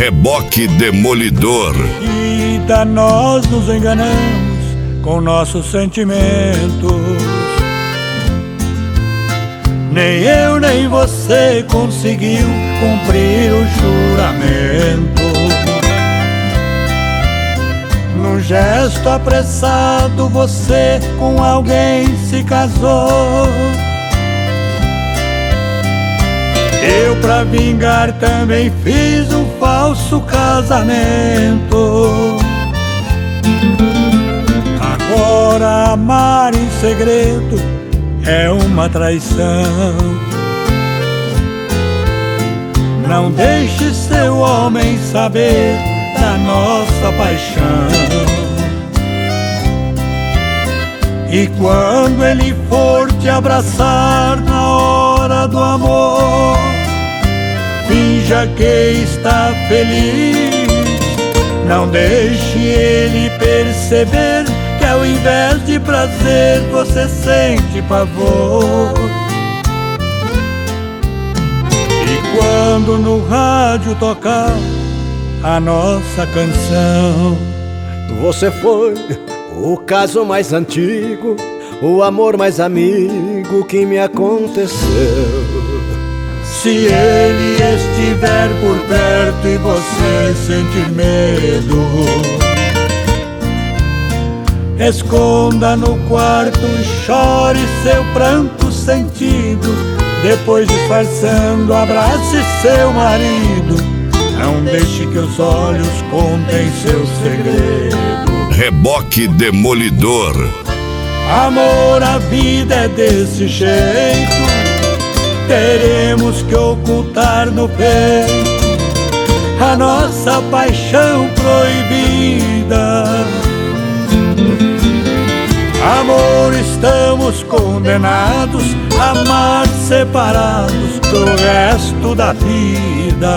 Reboque Demolidor. Vida, nós nos enganamos com nossos sentimentos. Nem eu nem você conseguiu cumprir o juramento. Num gesto apressado você com alguém se casou. Eu, pra vingar, também fiz um falso casamento. Agora amar em segredo é uma traição. Não deixe seu homem saber da nossa paixão. E quando ele for te abraçar na hora do amor, finja que está feliz. Não deixe ele perceber que ao invés de prazer você sente pavor. E quando no rádio tocar a nossa canção, você foi o caso mais antigo, o amor mais amigo que me aconteceu. Se ele estiver por perto e você sentir medo, esconda no quarto e chore seu pranto sentido. Depois, disfarçando, abrace seu marido. Não deixe que os olhos contem seu segredo. Reboque Demolidor. Amor, a vida é desse jeito. Teremos que ocultar no peito a nossa paixão proibida. Amor, estamos condenados a amar separados do resto da vida.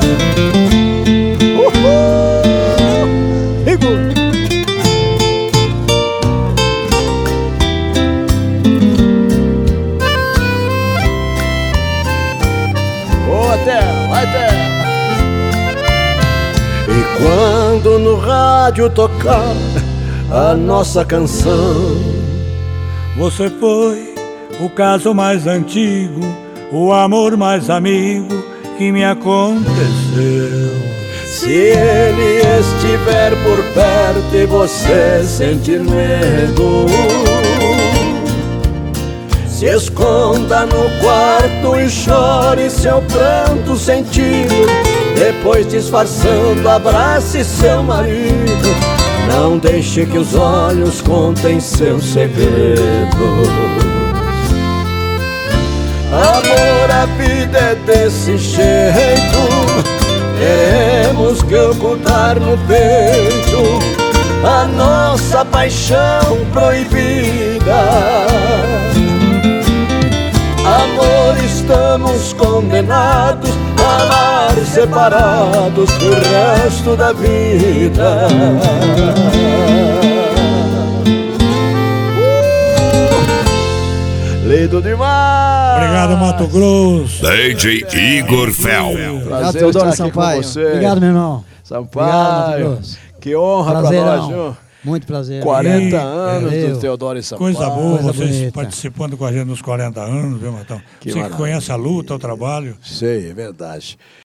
E quando no rádio tocar a nossa canção, você foi o caso mais antigo, o amor mais amigo que me aconteceu. se ele estiver por perto e você sentir medo, se esconda no quarto e chore seu pranto sentido. Depois, disfarçando, abrace seu marido. Não deixe que os olhos contem seus segredos. Amor, a vida é desse jeito. Teremos que ocultar no peito a nossa paixão proibida. Amor, estamos condenados a amar separados do resto da vida. Lindo demais! Obrigado, Mato Grosso. DJ Igor Fel. Prazer Teodoro estar aqui Sampaio. com você. Obrigado, meu irmão. Sampaio. Obrigado, Mato Grosso. Que honra pra nós, viu? Muito prazer. 40 E- anos valeu. do Teodoro e Sampaio. Coisa boa, Coisa vocês bonita. participando com a gente nos 40 anos, viu, Matão? Que Você que maravilha. conhece a luta, o trabalho. Sei, é verdade.